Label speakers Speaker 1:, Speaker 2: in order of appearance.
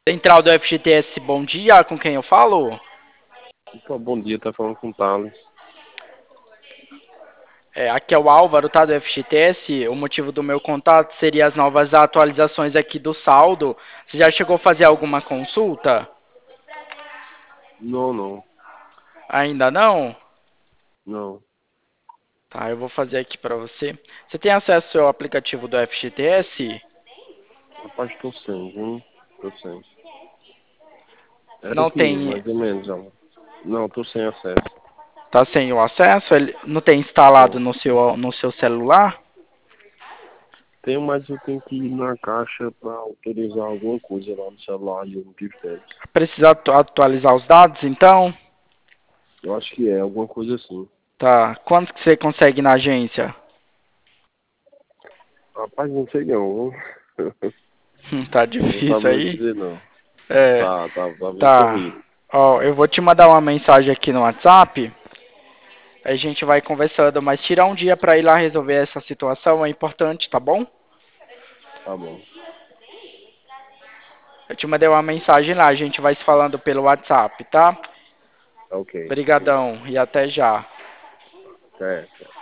Speaker 1: Central do FGTS, bom dia, com quem eu falo?
Speaker 2: Opa, bom dia, tá falando com o Thales.
Speaker 1: Aqui é o Álvaro, tá, do FGTS. O motivo do meu contato seria as novas atualizações aqui do saldo. Você já chegou a fazer alguma consulta?
Speaker 2: Não, não,
Speaker 1: Ainda não?
Speaker 2: não.
Speaker 1: Tá, eu vou fazer aqui para você. Você tem acesso ao aplicativo do FGTS?
Speaker 2: Rapaz, tô sem, viu? Tô sem. Era o
Speaker 1: Não
Speaker 2: que,
Speaker 1: tem,
Speaker 2: mais ou menos, ó. Não, tô sem acesso.
Speaker 1: tá sem o acesso? Ele não tem instalado
Speaker 2: Tô.
Speaker 1: no seu celular?
Speaker 2: Tenho, mas eu tenho que ir na caixa pra autorizar alguma coisa lá no celular e eu não tive tempo.
Speaker 1: Precisa atualizar os dados, então?
Speaker 2: Eu acho que é, alguma coisa assim.
Speaker 1: Tá. Quanto que você consegue na agência?
Speaker 2: Rapaz, não sei não, viu?
Speaker 1: Tá
Speaker 2: Eu não vou
Speaker 1: difícil
Speaker 2: saber
Speaker 1: aí?
Speaker 2: dizer não.
Speaker 1: É,
Speaker 2: Tá bem
Speaker 1: tá.
Speaker 2: corrido.
Speaker 1: Ó, eu vou te mandar uma mensagem aqui no WhatsApp. A gente vai conversando, mas tirar um dia pra ir lá resolver essa situação é importante, tá bom?
Speaker 2: Tá bom.
Speaker 1: Eu te mandei uma mensagem lá, a gente vai se falando pelo WhatsApp, tá?
Speaker 2: Tá ok.
Speaker 1: Obrigadão e até já.
Speaker 2: Até.